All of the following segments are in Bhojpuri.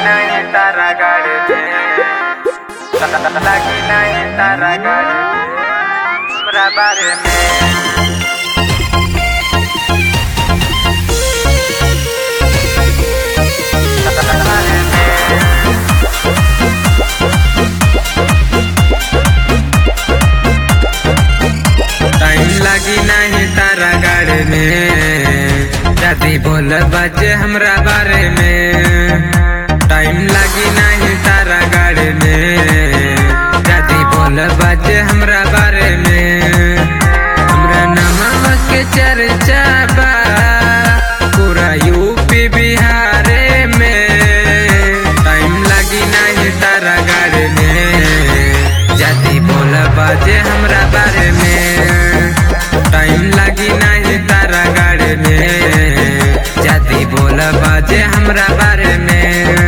नहीं तारा गाड़ी में, लगी नहीं तारा गाड़ी में, हमरा बारे में। टाइम लगी नहीं तारा गाड़ी में, जदी बोल बजे हमरा बारे में। टाइम लगी नहीं तारा गाड़ी में, जदी बोल बजे हमरा बारे में। हमरा नाम के चर्चा बा पूरा यूपी बिहार में। टाइम लगी नहीं तारा गाड़ी में, जदी बोल बजे हमरा बारे में। टाइम लगी नहीं तारा गाड़ी में, जदी बोल बजे हमरा बारे में।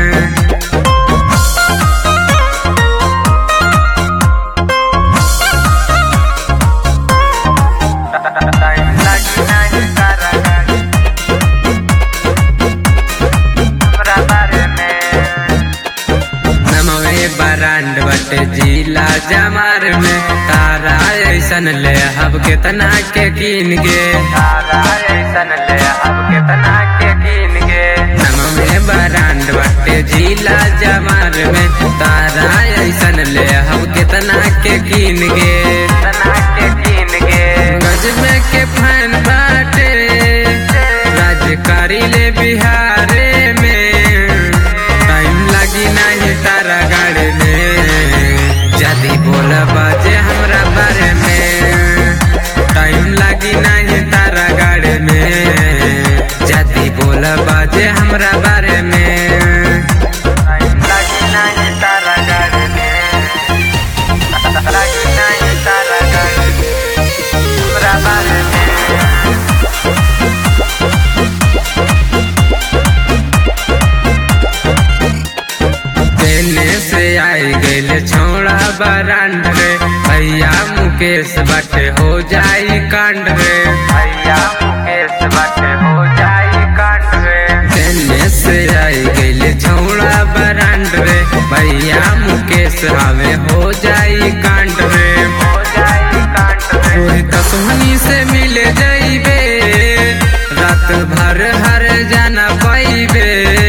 टाइम लगी नहीं तारा गाड़ी हमरा बारे में। नमवे बरांड बटे जिला जमार में, तारा ऐसन ले हब केतना के कीन गे, तारा ऐसन ले हब केतना के कीन गे। नमवे बरांड बटे जिला जमार में, तारा ऐसन ले हब केतना के कीन गे, केतना के कीन गे। गजबे के फैन बाटे राजकारी ले बिहार में। टाइम लगी नहीं तारा गाड़ी में, जदी बोल बजे हमरा बारे में। टाइम लगी नहीं तारा गाड़ी में, जदी बोल बजे हमरा बारे में। टाइम लगी नहीं तारा गाड़ी में, लगी नहीं तारा गाड़ी में, हमरा बारे में। देने से आई गैल छोड़ा बरांड रे, भैया मुकेश बाटे हो जाई कांड रे, भैया मुकेश बाटे हो जाई कांड रे। देने से आई गैल छोड़ा बरांड रे, भैया मुकेश हमें हो जाई कांड रे, हो जाई कांड रे। रोहित सोहनी से मिले जाइबे, रात भर हर जाना पाइबे।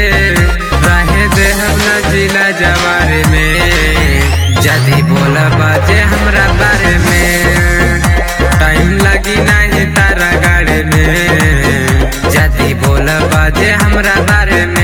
जिला जवार में, जदी बोल बजे हमरा बारे में। टाइम लगी नहीं तारा गाड़ी में, जदी बोल बजे हमरा बारे में।